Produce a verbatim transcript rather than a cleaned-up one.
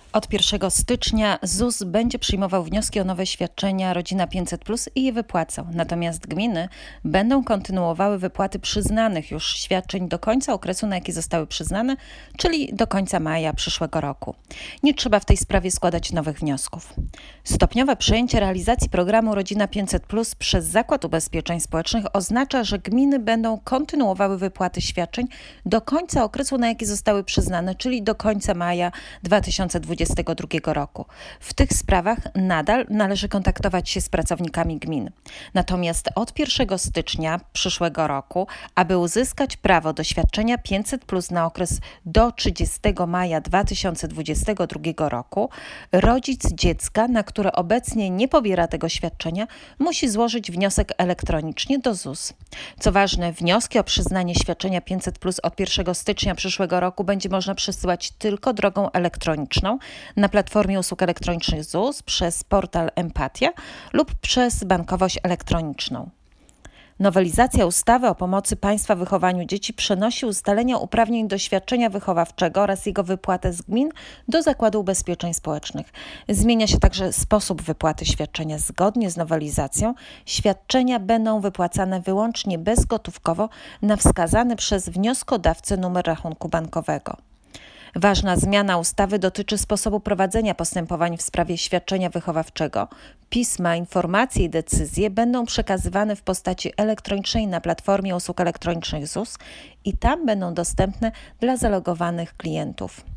Od pierwszego stycznia ZUS będzie przyjmował wnioski o nowe świadczenia Rodzina pięćset plus i je wypłacał. Natomiast gminy będą kontynuowały wypłaty przyznanych już świadczeń do końca okresu, na jaki zostały przyznane, czyli do końca maja przyszłego roku. Nie trzeba w tej sprawie składać nowych wniosków. Stopniowe przejęcie realizacji programu Rodzina pięćset plus przez Zakład Ubezpieczeń Społecznych oznacza, że gminy będą kontynuowały wypłaty świadczeń do końca okresu, na jaki zostały przyznane, czyli do końca maja dwa tysiące dwudziestego drugiego roku. W tych sprawach nadal należy kontaktować się z pracownikami gmin. Natomiast od pierwszego stycznia przyszłego roku, aby uzyskać prawo do świadczenia pięćset plus na okres do trzydziestego maja dwa tysiące dwudziestego drugiego roku, rodzic dziecka, na które obecnie nie pobiera tego świadczenia, musi złożyć wniosek elektronicznie do ZUS. Co ważne, wnioski o przyznanie świadczenia pięćset plus od pierwszego stycznia przyszłego roku będzie można przesyłać tylko drogą elektroniczną na platformie usług elektronicznych ZUS, przez portal Empatia lub przez bankowość elektroniczną. Nowelizacja ustawy o pomocy państwa w wychowaniu dzieci przenosi ustalenia uprawnień do świadczenia wychowawczego oraz jego wypłatę z gmin do Zakładu Ubezpieczeń Społecznych. Zmienia się także sposób wypłaty świadczenia. Zgodnie z nowelizacją świadczenia będą wypłacane wyłącznie bezgotówkowo na wskazany przez wnioskodawcę numer rachunku bankowego. Ważna zmiana ustawy dotyczy sposobu prowadzenia postępowań w sprawie świadczenia wychowawczego. Pisma, informacje i decyzje będą przekazywane w postaci elektronicznej na platformie usług elektronicznych ZUS i tam będą dostępne dla zalogowanych klientów.